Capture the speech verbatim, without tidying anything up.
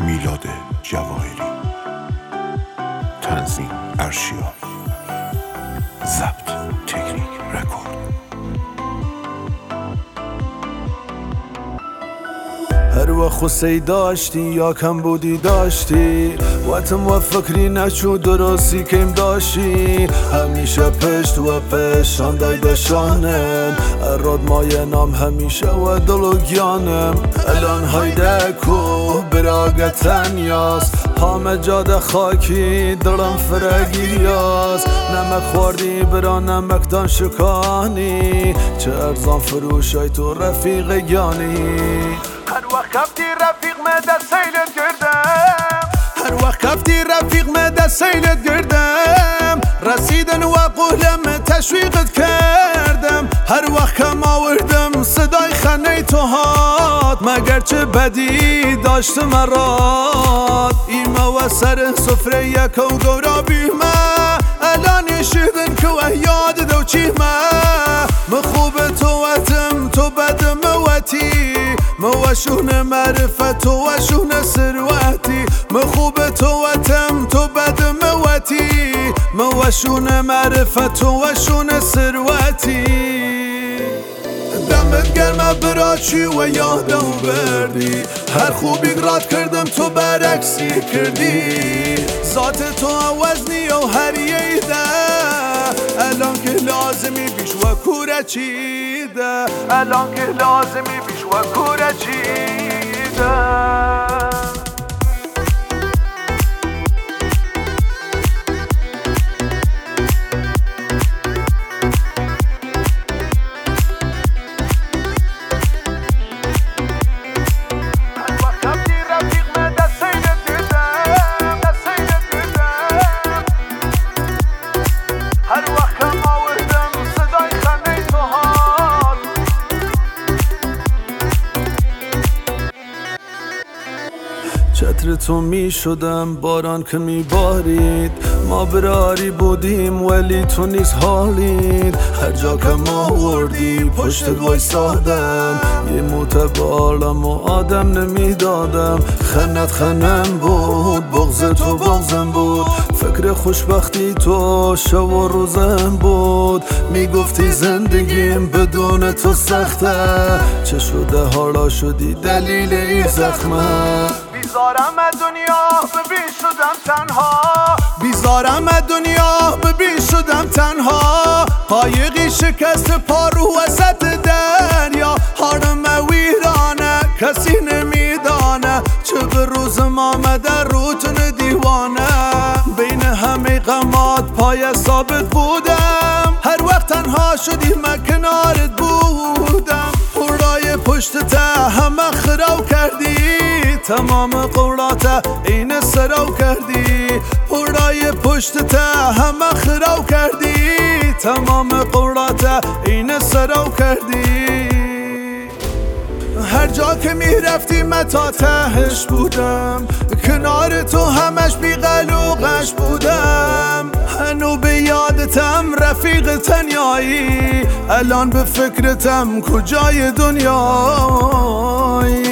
میلاد جواهری، تنظیم ارشیا، ضبط تکنیک رکورد. هر وقت خوصی داشتی یا کم بودی داشتی وقتم و فکری نچو درستی کم داشتی همیشه پشت و پشان دایدشانم اراد مای نام همیشه و دلوگیانم الان هایده کو براغتن یاس همه جاده خاکی دلم فرگیریاس نمک خوردی برا نمکدان شکانی چه ارزان فروشای تو رفیق گیانی هر وقت کفتی رفیق مده سیلت گردم هر وقت کفتی رفیق مده سیلت گردم رسیدن و قولم تشویقت کردم هر وقت کم آوردم صدای خنه تو هات مگر چه بدی داشت مراد ایما و سر سفره یک و گورا بیمه الان شدن که و یاد دو چیمه مخوب تو وتم تو بد موتی موشون معرفت و وشون ثروتی مخوب تو وتم تو بد موتی موشون معرفت و وشون ثروتی دمت گرمه براچی و یادم بردی هر خوبی راد کردم تو برعکسی کردی ذات تو وزنی و هریه ده الان که لازمی بیش و کوره چیده الان که لازمی بیش و کوره چیده چتر تو می شدم باران که می بارید ما براری بودیم ولی تو نیز حالید هر جا که ما وردی پشتت وایسادم یه موت بالم و آدم نمی دادم خنت خنم بود بغض تو بغضم بود فکر خوشبختی تو شب و روزم بود میگفتی زندگیم بدون تو سخته چه شده حالا شدی دلیل این زخمه بیزارم دنیا ببین شدم تنها بیزارم دنیا ببین شدم تنها قایقی شکست پارو وسط دریا حالم ویرانه کسی نمیدانه چه به روزم آمده روتن دیوانه بین همه غمات پای ثابت بودم هر وقت تنها شدی من کنارت بودم پورای پشت ته همه خراب کردی تمام قولات این سراو کردی پورای پشت ته همه خراب کردی تمام قولات این سراو کردی هر جا که میرفتی من تا تهش بودم کنار تو همش بی قلوقش بودم هنو به یادتم رفیق تنیایی الان به فکرتم کجای دنیایی